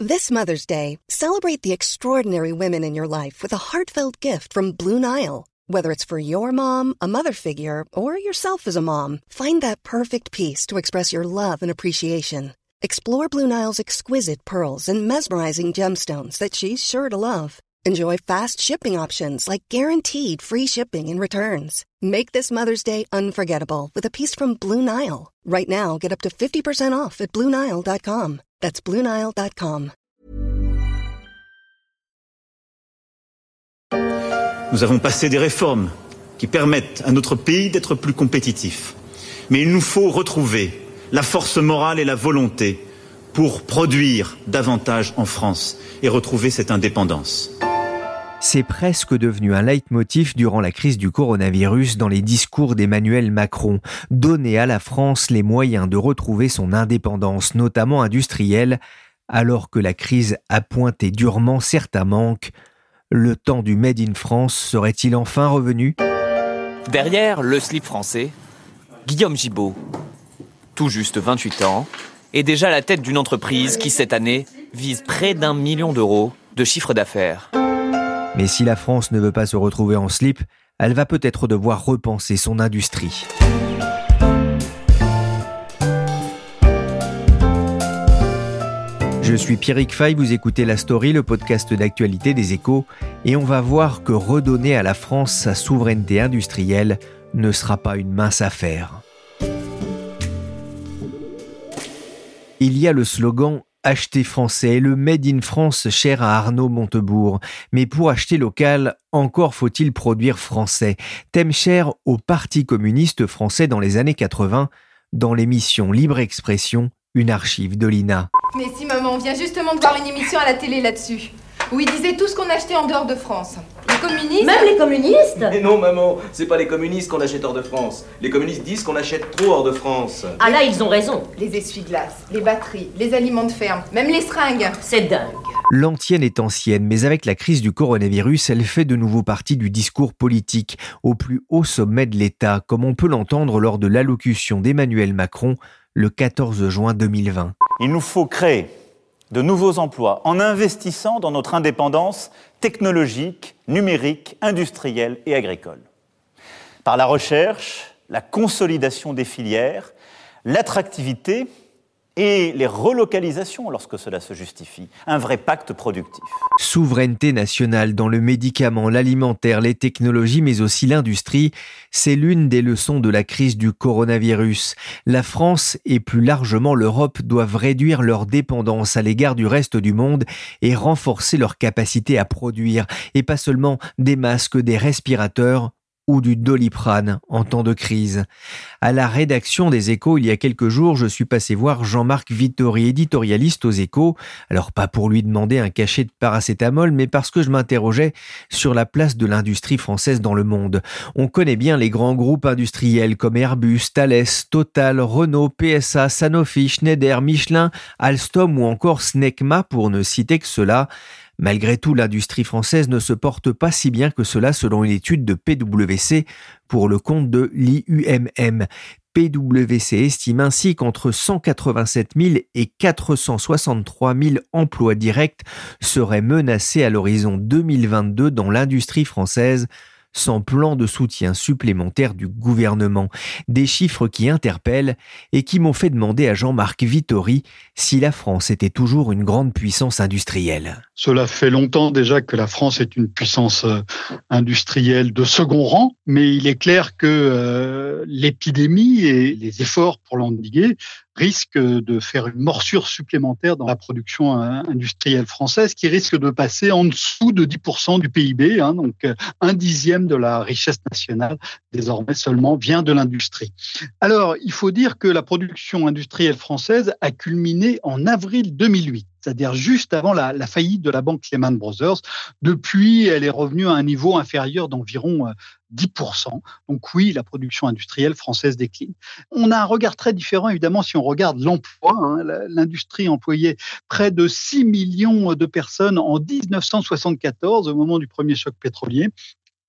This Mother's Day, celebrate the extraordinary women in your life with a heartfelt gift from Blue Nile. Whether it's for your mom, a mother figure, or yourself as a mom, find that perfect piece to express your love and appreciation. Explore Blue Nile's exquisite pearls and mesmerizing gemstones that she's sure to love. Enjoy fast shipping options like guaranteed free shipping and returns. Make this Mother's Day unforgettable with a piece from Blue Nile. Right now, get up to 50% off at BlueNile.com. That's BlueNile.com. Nous avons passé des réformes qui permettent à notre pays d'être plus compétitif. Mais il nous faut retrouver la force morale et la volonté pour produire davantage en France et retrouver cette indépendance. C'est presque devenu un leitmotiv durant la crise du coronavirus dans les discours d'Emmanuel Macron. Donner à la France les moyens de retrouver son indépendance, notamment industrielle, alors que la crise a pointé durement certains manques. Le temps du Made in France serait-il enfin revenu ? Derrière le slip français, Guillaume Gibault, tout juste 28 ans, est déjà à la tête d'une entreprise qui, cette année, vise près d'1 million d'euros de chiffre d'affaires. Mais si la France ne veut pas se retrouver en slip, elle va peut-être devoir repenser son industrie. Je suis Pierrick Fay, vous écoutez La Story, le podcast d'actualité des Échos, et on va voir que redonner à la France sa souveraineté industrielle ne sera pas une mince affaire. Il y a le slogan « Acheter français », le « Made in France » cher à Arnaud Montebourg. Mais pour acheter local, encore faut-il produire français. Thème cher au Parti communiste français dans les années 80, dans l'émission Libre Expression, une archive de l'INA. Mais si maman, on vient justement de voir une émission à la télé là-dessus, où ils disaient tout ce qu'on achetait en dehors de France. Les communistes... Même les communistes ? Mais non maman, c'est pas les communistes qu'on achète hors de France. Les communistes disent qu'on achète trop hors de France. Ah là, ils ont raison. Les essuie-glaces, les batteries, les aliments de ferme, même les seringues. C'est dingue. L'antienne est ancienne, mais avec la crise du coronavirus, elle fait de nouveau partie du discours politique, au plus haut sommet de l'État, comme on peut l'entendre lors de l'allocution d'Emmanuel Macron le 14 juin 2020. Il nous faut créer de nouveaux emplois en investissant dans notre indépendance technologique, numérique, industrielle et agricole. Par la recherche, la consolidation des filières, l'attractivité et les relocalisations lorsque cela se justifie. Un vrai pacte productif. Souveraineté nationale dans le médicament, l'alimentaire, les technologies, mais aussi l'industrie, c'est l'une des leçons de la crise du coronavirus. La France et plus largement l'Europe doivent réduire leur dépendance à l'égard du reste du monde et renforcer leur capacité à produire, et pas seulement des masques, des respirateurs, ou du Doliprane en temps de crise. À la rédaction des Échos, il y a quelques jours, je suis passé voir Jean-Marc Vittori, éditorialiste aux Échos. Alors pas pour lui demander un cachet de paracétamol, mais parce que je m'interrogeais sur la place de l'industrie française dans le monde. On connaît bien les grands groupes industriels comme Airbus, Thales, Total, Renault, PSA, Sanofi, Schneider, Michelin, Alstom ou encore Snecma pour ne citer que ceux-là. Malgré tout, l'industrie française ne se porte pas si bien que cela selon une étude de PwC pour le compte de l'IUMM. PwC estime ainsi qu'entre 187 000 et 463 000 emplois directs seraient menacés à l'horizon 2022 dans l'industrie française, sans plan de soutien supplémentaire du gouvernement. Des chiffres qui interpellent et qui m'ont fait demander à Jean-Marc Vittori si la France était toujours une grande puissance industrielle. Cela fait longtemps déjà que la France est une puissance industrielle de second rang, mais il est clair que l'épidémie et les efforts pour l'endiguer risquent de faire une morsure supplémentaire dans la production industrielle française qui risque de passer en dessous de 10% du PIB, donc 1/10 de la richesse nationale désormais seulement vient de l'industrie. Alors, il faut dire que la production industrielle française a culminé en avril 2008. C'est-à-dire juste avant la faillite de la banque Lehman Brothers. Depuis, elle est revenue à un niveau inférieur d'environ 10%. Donc oui, la production industrielle française décline. On a un regard très différent, évidemment, si on regarde l'emploi. L'industrie employait près de 6 millions de personnes en 1974, au moment du premier choc pétrolier.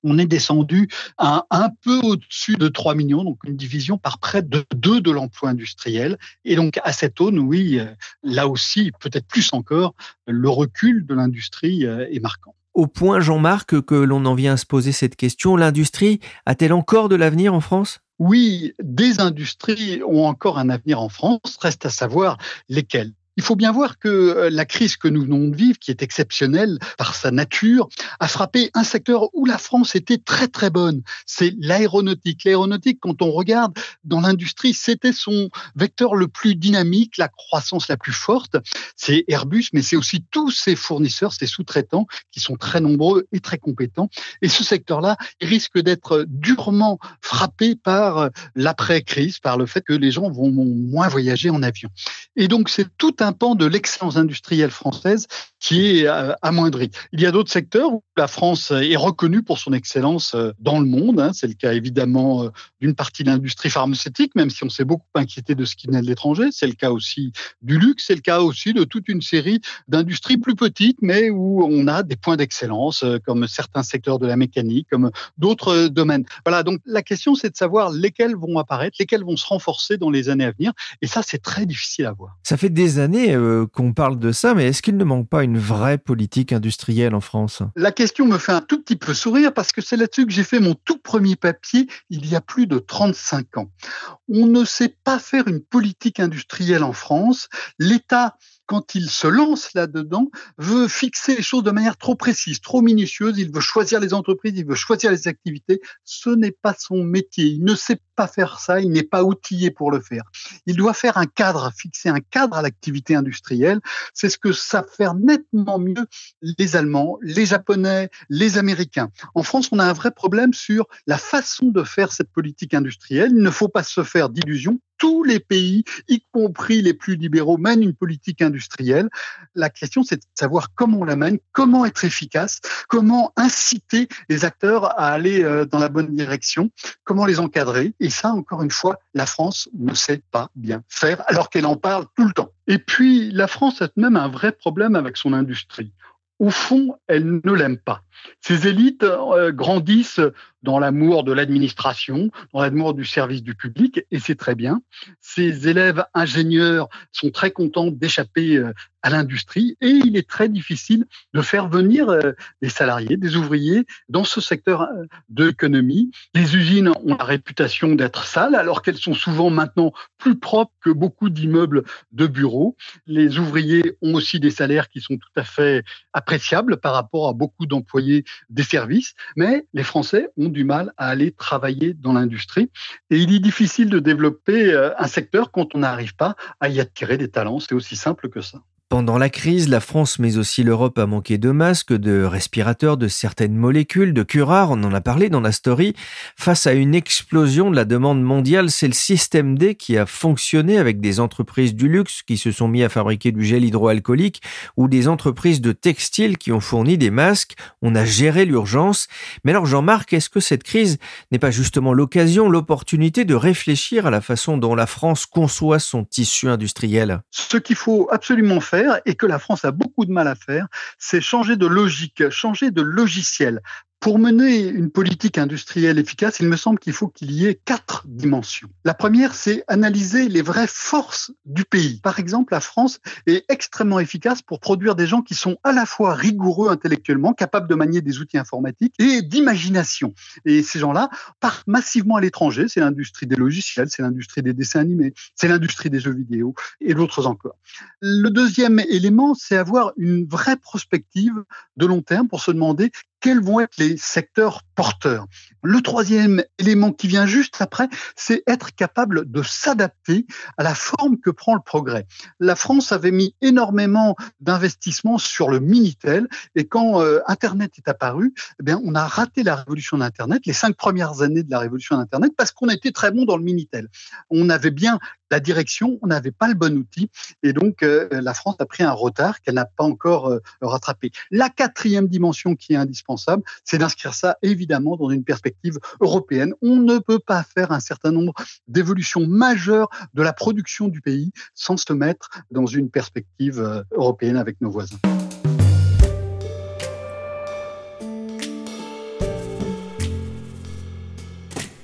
on est descendu à un peu au-dessus de 3 millions, donc une division par près de 2 de l'emploi industriel. Et donc à cette aune, oui, là aussi, peut-être plus encore, le recul de l'industrie est marquant. Au point, Jean-Marc, que l'on en vient à se poser cette question, l'industrie a-t-elle encore de l'avenir en France ? Oui, des industries ont encore un avenir en France, reste à savoir lesquelles. Il faut bien voir que la crise que nous venons de vivre, qui est exceptionnelle par sa nature, a frappé un secteur où la France était très très bonne. C'est l'aéronautique. L'aéronautique, quand on regarde dans l'industrie, c'était son vecteur le plus dynamique, la croissance la plus forte. C'est Airbus, mais c'est aussi tous ses fournisseurs, ses sous-traitants, qui sont très nombreux et très compétents. Et ce secteur-là, il risque d'être durement frappé par l'après-crise, par le fait que les gens vont moins voyager en avion. Et donc, c'est tout un pan de l'excellence industrielle française qui est amoindri. Il y a d'autres secteurs où la France est reconnue pour son excellence dans le monde. C'est le cas évidemment d'une partie de l'industrie pharmaceutique, même si on s'est beaucoup inquiété de ce qui venait de l'étranger. C'est le cas aussi du luxe, c'est le cas aussi de toute une série d'industries plus petites, mais où on a des points d'excellence, comme certains secteurs de la mécanique, comme d'autres domaines. Voilà, donc la question, c'est de savoir lesquels vont apparaître, lesquels vont se renforcer dans les années à venir. Et ça, c'est très difficile à voir. Ça fait des années qu'on parle de ça, mais est-ce qu'il ne manque pas une vraie politique industrielle en France ? La question me fait un tout petit peu sourire parce que c'est là-dessus que j'ai fait mon tout premier papier il y a plus de 35 ans. On ne sait pas faire une politique industrielle en France. L'État, quand il se lance là-dedans, veut fixer les choses de manière trop précise, trop minutieuse. Il veut choisir les entreprises, il veut choisir les activités. Ce n'est pas son métier. Il ne sait pas faire ça, il n'est pas outillé pour le faire. Il doit faire un cadre, fixer un cadre à l'activité industrielle. C'est ce que savent faire nettement mieux les Allemands, les Japonais, les Américains. En France, on a un vrai problème sur la façon de faire cette politique industrielle. Il ne faut pas se faire d'illusions. Tous les pays, y compris les plus libéraux, mènent une politique industrielle. La question, c'est de savoir comment on la mène, comment être efficace, comment inciter les acteurs à aller dans la bonne direction, comment les encadrer. Et ça, encore une fois, la France ne sait pas bien faire, alors qu'elle en parle tout le temps. Et puis, la France a même un vrai problème avec son industrie. Au fond, elle ne l'aime pas. Ces élites grandissent dans l'amour de l'administration, dans l'amour du service du public, et c'est très bien. Ces élèves ingénieurs sont très contents d'échapper à l'industrie, et il est très difficile de faire venir des salariés, des ouvriers dans ce secteur de l'économie. Les usines ont la réputation d'être sales, alors qu'elles sont souvent maintenant plus propres que beaucoup d'immeubles de bureaux. Les ouvriers ont aussi des salaires qui sont tout à fait appréciables par rapport à beaucoup d'employés des services, mais les Français ont du mal à aller travailler dans l'industrie. Et il est difficile de développer un secteur quand on n'arrive pas à y attirer des talents. C'est aussi simple que ça. Pendant la crise, la France, mais aussi l'Europe, a manqué de masques, de respirateurs, de certaines molécules, de curares, on en a parlé dans la story. Face à une explosion de la demande mondiale, c'est le système D qui a fonctionné avec des entreprises du luxe qui se sont mis à fabriquer du gel hydroalcoolique ou des entreprises de textile qui ont fourni des masques. On a géré l'urgence. Mais alors Jean-Marc, est-ce que cette crise n'est pas justement l'occasion, l'opportunité de réfléchir à la façon dont la France conçoit son tissu industriel ? Ce qu'il faut absolument faire, et que la France a beaucoup de mal à faire, c'est changer de logique, changer de logiciel. Pour mener une politique industrielle efficace, il me semble qu'il faut qu'il y ait 4 dimensions. La première, c'est analyser les vraies forces du pays. Par exemple, la France est extrêmement efficace pour produire des gens qui sont à la fois rigoureux intellectuellement, capables de manier des outils informatiques et d'imagination. Et ces gens-là partent massivement à l'étranger. C'est l'industrie des logiciels, c'est l'industrie des dessins animés, c'est l'industrie des jeux vidéo et d'autres encore. Le deuxième élément, c'est avoir une vraie prospective de long terme pour se demander quels vont être les secteurs porteurs. Le troisième élément qui vient juste après, c'est être capable de s'adapter à la forme que prend le progrès. La France avait mis énormément d'investissements sur le Minitel et quand Internet est apparu, eh bien, on a raté la révolution d'Internet, les 5 premières années de la révolution d'Internet, parce qu'on était très bon dans le Minitel. On avait bien la direction, on n'avait pas le bon outil et donc la France a pris un retard qu'elle n'a pas encore rattrapé. La 4e dimension qui est indispensable, c'est d'inscrire ça évidemment dans une perspective européenne. On ne peut pas faire un certain nombre d'évolutions majeures de la production du pays sans se mettre dans une perspective européenne avec nos voisins.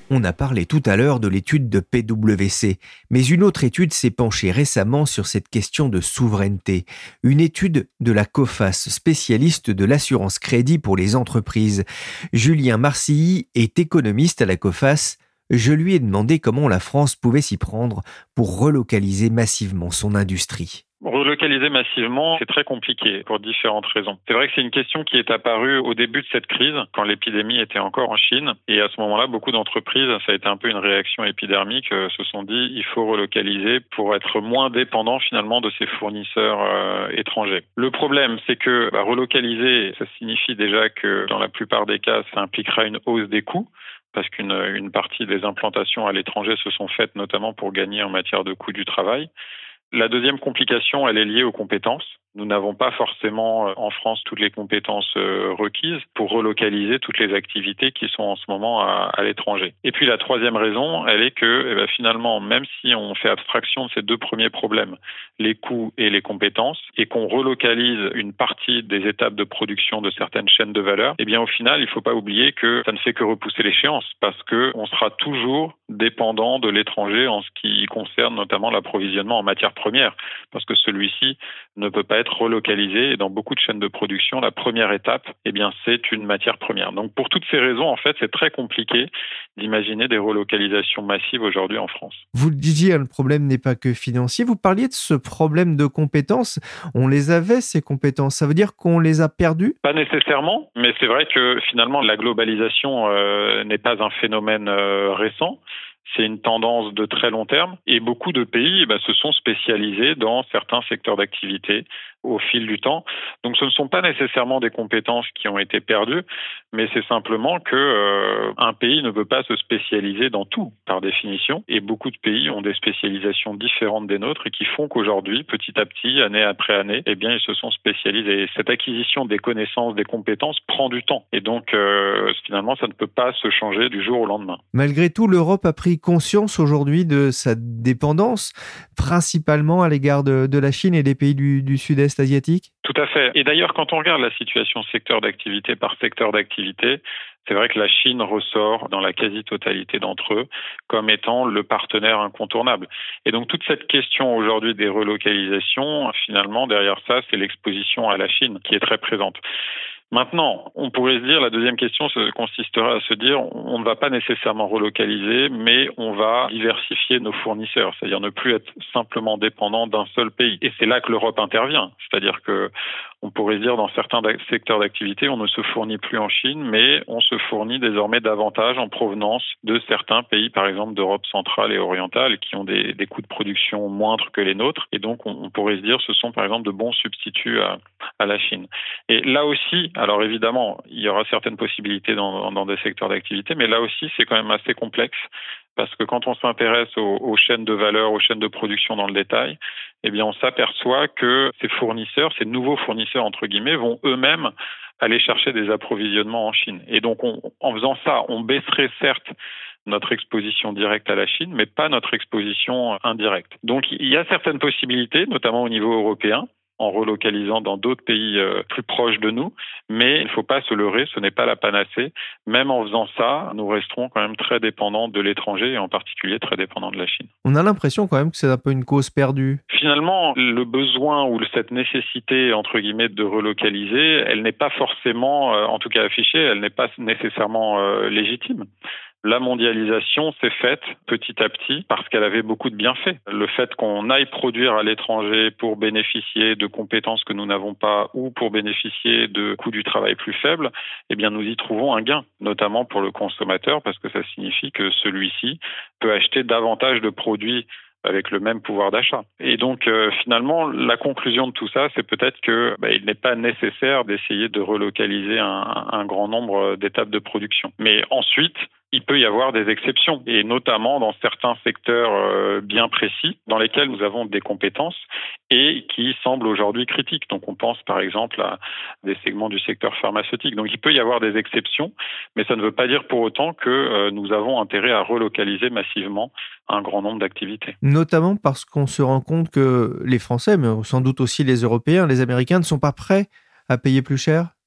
On a parlé tout à l'heure de l'étude de PwC, mais une autre étude s'est penchée récemment sur cette question de souveraineté. Une étude de la COFAS, spécialiste de l'assurance crédit pour les entreprises. Julien Marcilly est économiste à la COFAS. Je lui ai demandé comment la France pouvait s'y prendre pour relocaliser massivement son industrie. Relocaliser massivement, c'est très compliqué pour différentes raisons. C'est vrai que c'est une question qui est apparue au début de cette crise, quand l'épidémie était encore en Chine. Et à ce moment-là, beaucoup d'entreprises, ça a été un peu une réaction épidermique, se sont dit il faut relocaliser pour être moins dépendant finalement de ces fournisseurs étrangers. Le problème, c'est que relocaliser, ça signifie déjà que dans la plupart des cas, ça impliquera une hausse des coûts, parce qu'une partie des implantations à l'étranger se sont faites notamment pour gagner en matière de coût du travail. La deuxième complication, elle est liée aux compétences. Nous n'avons pas forcément en France toutes les compétences requises pour relocaliser toutes les activités qui sont en ce moment à l'étranger. Et puis la troisième raison, elle est que finalement, même si on fait abstraction de ces deux premiers problèmes, les coûts et les compétences, et qu'on relocalise une partie des étapes de production de certaines chaînes de valeur, au final, il ne faut pas oublier que ça ne fait que repousser l'échéance, parce qu'on sera toujours dépendant de l'étranger en ce qui concerne notamment l'approvisionnement en matières premières, parce que celui-ci ne peut pas être relocalisé. Et dans beaucoup de chaînes de production, la première étape, c'est une matière première. Donc, pour toutes ces raisons, en fait, c'est très compliqué d'imaginer des relocalisations massives aujourd'hui en France. Vous le disiez, le problème n'est pas que financier. Vous parliez de ce problème de compétences. On les avait, ces compétences. Ça veut dire qu'on les a perdues ? Pas nécessairement, mais c'est vrai que finalement, la globalisation n'est pas un phénomène récent. C'est une tendance de très long terme et beaucoup de pays se sont spécialisés dans certains secteurs d'activité au fil du temps. Donc ce ne sont pas nécessairement des compétences qui ont été perdues, mais c'est simplement que un pays ne peut pas se spécialiser dans tout par définition, et beaucoup de pays ont des spécialisations différentes des nôtres et qui font qu'aujourd'hui, petit à petit, année après année, ils se sont spécialisés. Et cette acquisition des connaissances, des compétences prend du temps, et donc finalement ça ne peut pas se changer du jour au lendemain. Malgré tout, l'Europe a pris conscience aujourd'hui de sa dépendance, principalement à l'égard de la Chine et des pays du Sud-Est asiatique ? Tout à fait. Et d'ailleurs, quand on regarde la situation secteur d'activité par secteur d'activité, c'est vrai que la Chine ressort dans la quasi-totalité d'entre eux comme étant le partenaire incontournable. Et donc toute cette question aujourd'hui des relocalisations, finalement, derrière ça, c'est l'exposition à la Chine qui est très présente. Maintenant, on pourrait se dire, la deuxième question consistera à se dire, on ne va pas nécessairement relocaliser, mais on va diversifier nos fournisseurs, c'est-à-dire ne plus être simplement dépendant d'un seul pays. Et c'est là que l'Europe intervient, c'est-à-dire que on pourrait se dire, dans certains secteurs d'activité, on ne se fournit plus en Chine, mais on se fournit désormais davantage en provenance de certains pays, par exemple d'Europe centrale et orientale, qui ont des coûts de production moindres que les nôtres. Et donc, on pourrait se dire, ce sont par exemple de bons substituts à la Chine. Et là aussi, alors évidemment, il y aura certaines possibilités dans des secteurs d'activité, mais là aussi, c'est quand même assez complexe. Parce que quand on s'intéresse aux chaînes de valeur, aux chaînes de production dans le détail, on s'aperçoit que ces fournisseurs, ces nouveaux fournisseurs entre guillemets, vont eux-mêmes aller chercher des approvisionnements en Chine. Et donc, en faisant ça, on baisserait certes notre exposition directe à la Chine, mais pas notre exposition indirecte. Donc, il y a certaines possibilités, notamment au niveau européen, en relocalisant dans d'autres pays plus proches de nous, mais il ne faut pas se leurrer, ce n'est pas la panacée. Même en faisant ça, nous resterons quand même très dépendants de l'étranger et en particulier très dépendants de la Chine. On a l'impression quand même que c'est un peu une cause perdue. Finalement, le besoin ou cette nécessité, entre guillemets, de relocaliser, elle n'est pas forcément, en tout cas affichée, elle n'est pas nécessairement légitime. La mondialisation s'est faite petit à petit parce qu'elle avait beaucoup de bienfaits. Le fait qu'on aille produire à l'étranger pour bénéficier de compétences que nous n'avons pas ou pour bénéficier de coûts du travail plus faibles, nous y trouvons un gain, notamment pour le consommateur, parce que ça signifie que celui-ci peut acheter davantage de produits avec le même pouvoir d'achat. Et donc, finalement, la conclusion de tout ça, c'est peut-être que il n'est pas nécessaire d'essayer de relocaliser un grand nombre d'étapes de production. Mais ensuite, il peut y avoir des exceptions, et notamment dans certains secteurs bien précis, dans lesquels nous avons des compétences et qui semblent aujourd'hui critiques. Donc on pense par exemple à des segments du secteur pharmaceutique. Donc il peut y avoir des exceptions, mais ça ne veut pas dire pour autant que nous avons intérêt à relocaliser massivement un grand nombre d'activités. Notamment parce qu'on se rend compte que les Français, mais sans doute aussi les Européens, les Américains, ne sont pas prêts à payer plus cher.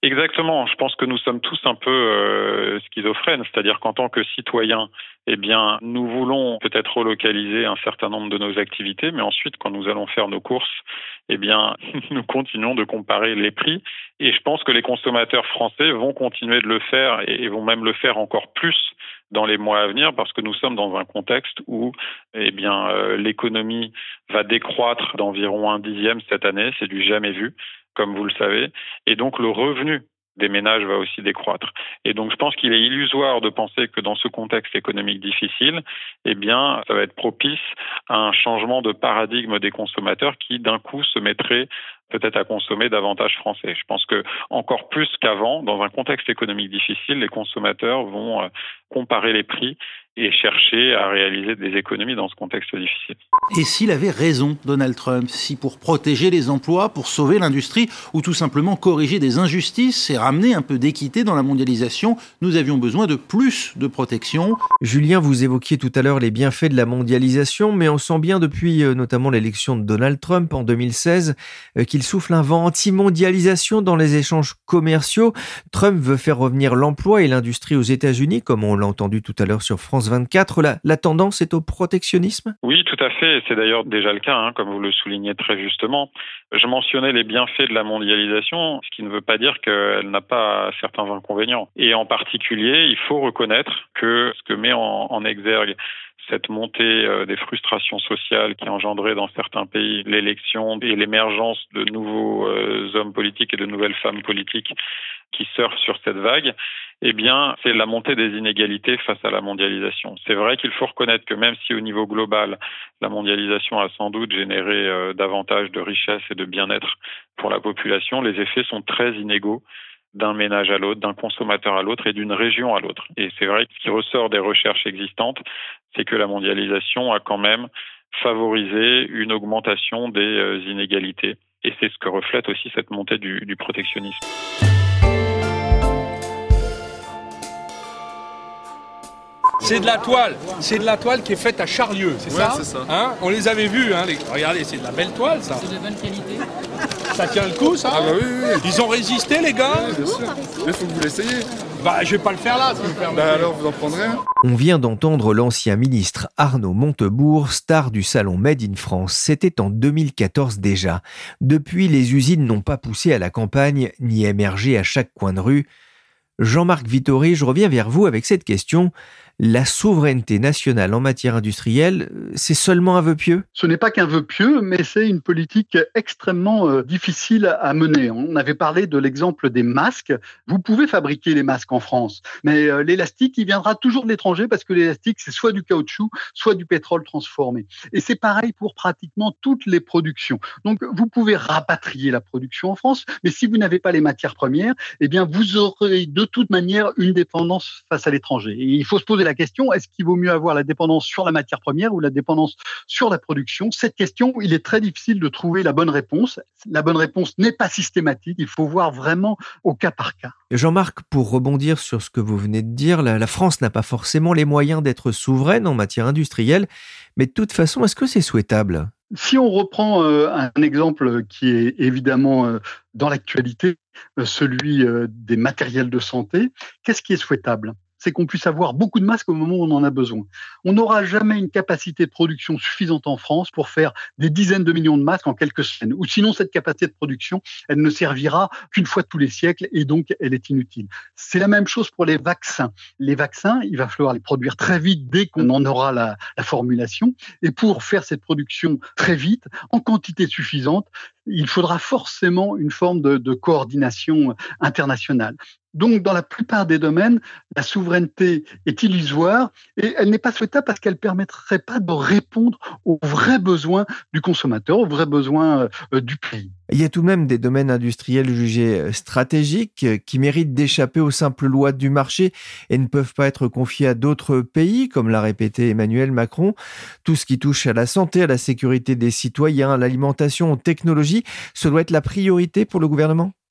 Exactement. Je pense que nous sommes tous un peu schizophrènes, c'est-à-dire qu'en tant que citoyens, nous voulons peut-être relocaliser un certain nombre de nos activités, mais ensuite, quand nous allons faire nos courses, nous continuons de comparer les prix. Et je pense que les consommateurs français vont continuer de le faire et vont même le faire encore plus dans les mois à venir, parce que nous sommes dans un contexte où l'économie va décroître d'environ 1/10 cette année, c'est du jamais vu, comme vous le savez, et donc le revenu des ménages va aussi décroître. Et donc je pense qu'il est illusoire de penser que dans ce contexte économique difficile, ça va être propice à un changement de paradigme des consommateurs qui d'un coup se mettraient peut-être à consommer davantage français. Je pense que encore plus qu'avant, dans un contexte économique difficile, les consommateurs vont comparer les prix et chercher à réaliser des économies dans ce contexte difficile. Et s'il avait raison, Donald Trump, si pour protéger les emplois, pour sauver l'industrie, ou tout simplement corriger des injustices et ramener un peu d'équité dans la mondialisation, nous avions besoin de plus de protection. Julien, vous évoquiez tout à l'heure les bienfaits de la mondialisation, mais on sent bien depuis notamment l'élection de Donald Trump en 2016 qu'il souffle un vent anti-mondialisation dans les échanges commerciaux. Trump veut faire revenir l'emploi et l'industrie aux États-Unis, comme on l'a entendu tout à l'heure sur France 24. La tendance est au protectionnisme ? Oui, tout à fait. C'est d'ailleurs déjà le cas, comme vous le soulignez très justement. Je mentionnais les bienfaits de la mondialisation, ce qui ne veut pas dire qu'elle n'a pas certains inconvénients. Et en particulier, il faut reconnaître que ce que met en exergue cette montée des frustrations sociales qui a engendré dans certains pays l'élection et l'émergence de nouveaux hommes politiques et de nouvelles femmes politiques qui surfent sur cette vague, c'est la montée des inégalités face à la mondialisation. C'est vrai qu'il faut reconnaître que même si au niveau global, la mondialisation a sans doute généré davantage de richesse et de bien-être pour la population, les effets sont très inégaux d'un ménage à l'autre, d'un consommateur à l'autre et d'une région à l'autre. Et c'est vrai que ce qui ressort des recherches existantes, c'est que la mondialisation a quand même favorisé une augmentation des inégalités. Et c'est ce que reflète aussi cette montée du protectionnisme. C'est de la toile qui est faite à Charlieu, c'est ça ? C'est ça. On les avait vus, regardez, c'est de la belle toile, ça. C'est de bonne qualité. Ça tient le coup, ça ? Ah bah oui. Ils ont résisté, les gars ? Oui, bien sûr. Mais il faut que vous l'essayiez. Je vais pas le faire là, si vous me permettez. Alors, vous en prendrez un ? On vient d'entendre l'ancien ministre Arnaud Montebourg, star du salon Made in France. C'était en 2014 déjà. Depuis, les usines n'ont pas poussé à la campagne, ni émergé à chaque coin de rue. Jean-Marc Vittori, je reviens vers vous avec cette question. La souveraineté nationale en matière industrielle, c'est seulement un vœu pieux ? Ce n'est pas qu'un vœu pieux, mais c'est une politique extrêmement difficile à mener. On avait parlé de l'exemple des masques. Vous pouvez fabriquer les masques en France, mais l'élastique, il viendra toujours de l'étranger parce que l'élastique, c'est soit du caoutchouc, soit du pétrole transformé. Et c'est pareil pour pratiquement toutes les productions. Donc, vous pouvez rapatrier la production en France, mais si vous n'avez pas les matières premières, vous aurez de toute manière une dépendance face à l'étranger. Et il faut se poser la question, est-ce qu'il vaut mieux avoir la dépendance sur la matière première ou la dépendance sur la production ? Cette question, il est très difficile de trouver la bonne réponse. La bonne réponse n'est pas systématique, il faut voir vraiment au cas par cas. Jean-Marc, pour rebondir sur ce que vous venez de dire, la France n'a pas forcément les moyens d'être souveraine en matière industrielle, mais de toute façon, est-ce que c'est souhaitable ? Si on reprend un exemple qui est évidemment dans l'actualité, celui des matériels de santé, qu'est-ce qui est souhaitable ? C'est qu'on puisse avoir beaucoup de masques au moment où on en a besoin. On n'aura jamais une capacité de production suffisante en France pour faire des dizaines de millions de masques en quelques semaines. Ou sinon, cette capacité de production, elle ne servira qu'une fois tous les siècles et donc elle est inutile. C'est la même chose pour les vaccins. Les vaccins, il va falloir les produire très vite dès qu'on en aura la formulation. Et pour faire cette production très vite, en quantité suffisante, il faudra forcément une forme de coordination internationale. Donc, dans la plupart des domaines, la souveraineté est illusoire et elle n'est pas souhaitable parce qu'elle ne permettrait pas de répondre aux vrais besoins du consommateur, aux vrais besoins du pays. Il y a tout de même des domaines industriels jugés stratégiques qui méritent d'échapper aux simples lois du marché et ne peuvent pas être confiés à d'autres pays, comme l'a répété Emmanuel Macron. Tout ce qui touche à la santé, à la sécurité des citoyens, à l'alimentation, aux technologies, ce doit être la priorité pour le gouvernement ?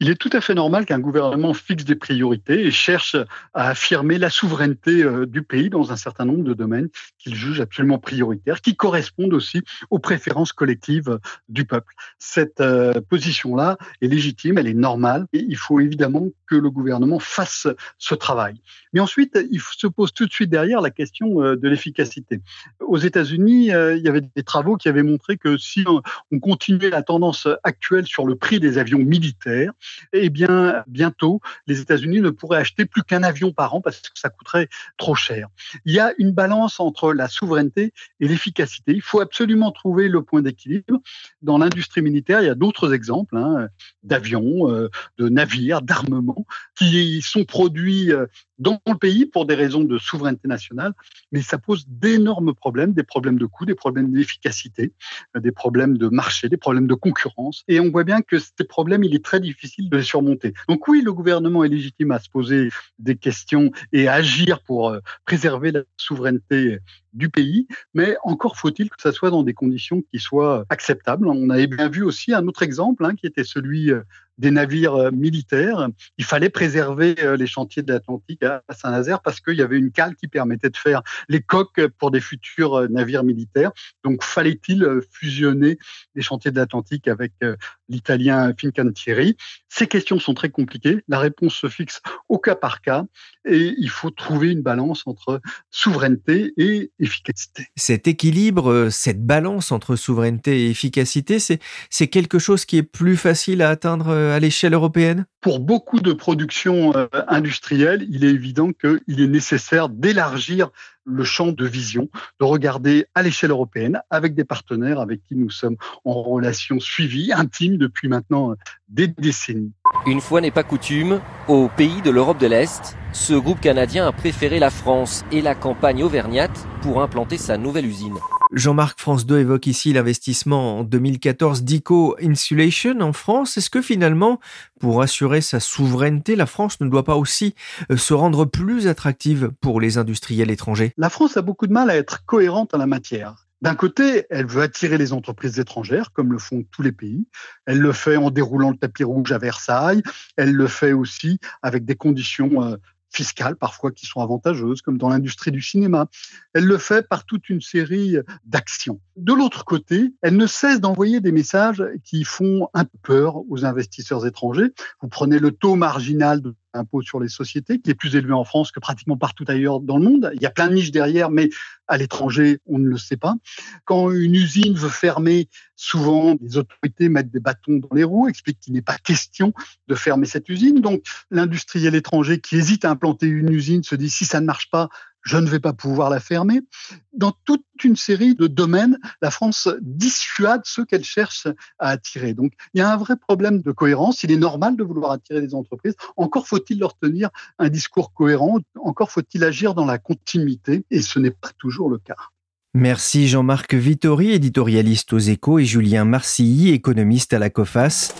Il est tout à fait normal qu'un gouvernement fixe des priorités et cherche à affirmer la souveraineté du pays dans un certain nombre de domaines qu'il juge absolument prioritaires, qui correspondent aussi aux préférences collectives du peuple. Cette position-là est légitime, elle est normale, et il faut évidemment que le gouvernement fasse ce travail. Mais ensuite, il se pose tout de suite derrière la question de l'efficacité. Aux États-Unis, il y avait des travaux qui avaient montré que si on continuait la tendance actuelle sur le prix des avions militaires, eh bien, bientôt, les États-Unis ne pourraient acheter plus qu'un avion par an parce que ça coûterait trop cher. Il y a une balance entre la souveraineté et l'efficacité. Il faut absolument trouver le point d'équilibre. Dans l'industrie militaire, il y a d'autres exemples d'avions, de navires, d'armements qui sont produits dans le pays pour des raisons de souveraineté nationale, mais ça pose d'énormes problèmes, des problèmes de coût, des problèmes d'efficacité, des problèmes de marché, des problèmes de concurrence. Et on voit bien que ces problèmes, il est très difficile de les surmonter. Donc oui, le gouvernement est légitime à se poser des questions et à agir pour préserver la souveraineté du pays, mais encore faut-il que ça soit dans des conditions qui soient acceptables. On avait bien vu aussi un autre exemple qui était celui des navires militaires. Il fallait préserver les chantiers de l'Atlantique à Saint-Nazaire parce qu'il y avait une cale qui permettait de faire les coques pour des futurs navires militaires. Donc, fallait-il fusionner les chantiers de l'Atlantique avec l'italien Fincantieri? Ces questions sont très compliquées. La réponse se fixe au cas par cas et il faut trouver une balance entre souveraineté et efficacité. Cet équilibre, cette balance entre souveraineté et efficacité, c'est quelque chose qui est plus facile à atteindre à l'échelle européenne? Pour beaucoup de productions industrielles, il est évident qu'il est nécessaire d'élargir le champ de vision, de regarder à l'échelle européenne avec des partenaires avec qui nous sommes en relation suivie, intime depuis maintenant des décennies. Une fois n'est pas coutume, au pays de l'Europe de l'Est, ce groupe canadien a préféré la France et la campagne auvergnate pour implanter sa nouvelle usine. Jean-Marc, France 2 évoque ici l'investissement en 2014 d'Ico Insulation en France. Est-ce que finalement, pour assurer sa souveraineté, la France ne doit pas aussi se rendre plus attractive pour les industriels étrangers? La France a beaucoup de mal à être cohérente en la matière. D'un côté, elle veut attirer les entreprises étrangères, comme le font tous les pays. Elle le fait en déroulant le tapis rouge à Versailles. Elle le fait aussi avec des conditions fiscales parfois qui sont avantageuses, comme dans l'industrie du cinéma. Elle le fait par toute une série d'actions. De l'autre côté, elle ne cesse d'envoyer des messages qui font un peu peur aux investisseurs étrangers. Vous prenez le taux marginal de l'impôt sur les sociétés, qui est plus élevé en France que pratiquement partout ailleurs dans le monde. Il y a plein de niches derrière, mais à l'étranger, on ne le sait pas. Quand une usine veut fermer, souvent, les autorités mettent des bâtons dans les roues, expliquent qu'il n'est pas question de fermer cette usine. Donc, l'industriel étranger qui hésite à implanter une usine se dit, si ça ne marche pas, je ne vais pas pouvoir la fermer. Dans toute une série de domaines, la France dissuade ceux qu'elle cherche à attirer. Donc, il y a un vrai problème de cohérence. Il est normal de vouloir attirer des entreprises. Encore faut-il leur tenir un discours cohérent. Encore faut-il agir dans la continuité. Et ce n'est pas toujours le cas. Merci Jean-Marc Vittori, éditorialiste aux Échos, et Julien Marcilly, économiste à la COFAS.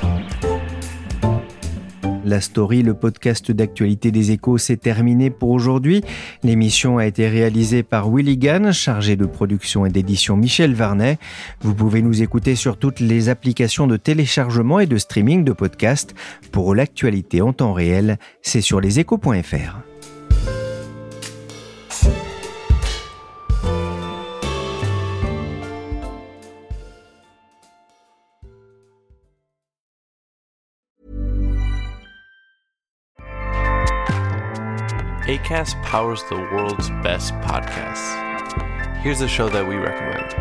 La Story, le podcast d'actualité des Échos, s'est terminé pour aujourd'hui. L'émission a été réalisée par Willy Gann, chargé de production et d'édition Michel Varnet. Vous pouvez nous écouter sur toutes les applications de téléchargement et de streaming de podcasts. Pour l'actualité en temps réel, c'est sur leséchos.fr. Acast powers the world's best podcasts. Here's a show that we recommend.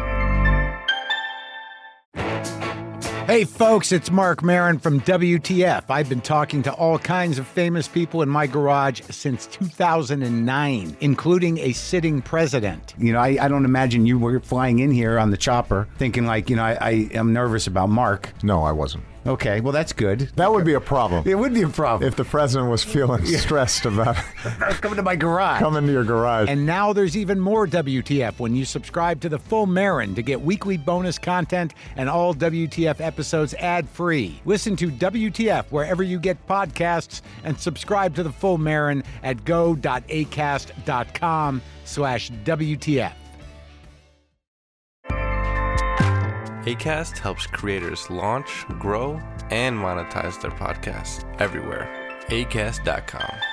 Hey folks, it's Mark Maron from WTF. I've been talking to all kinds of famous people in my garage since 2009, including a sitting president. You know, I don't imagine you were flying in here on the chopper thinking like, you know, I am nervous about Mark. No, I wasn't. Okay, well, that's good. That would be a problem. It would be a problem. If the president was feeling stressed about coming to my garage. Coming to your garage. And now there's even more WTF when you subscribe to The Full Marin to get weekly bonus content and all WTF episodes ad-free. Listen to WTF wherever you get podcasts and subscribe to The Full Marin at go.acast.com/WTF. Acast helps creators launch, grow, and monetize their podcasts everywhere. Acast.com.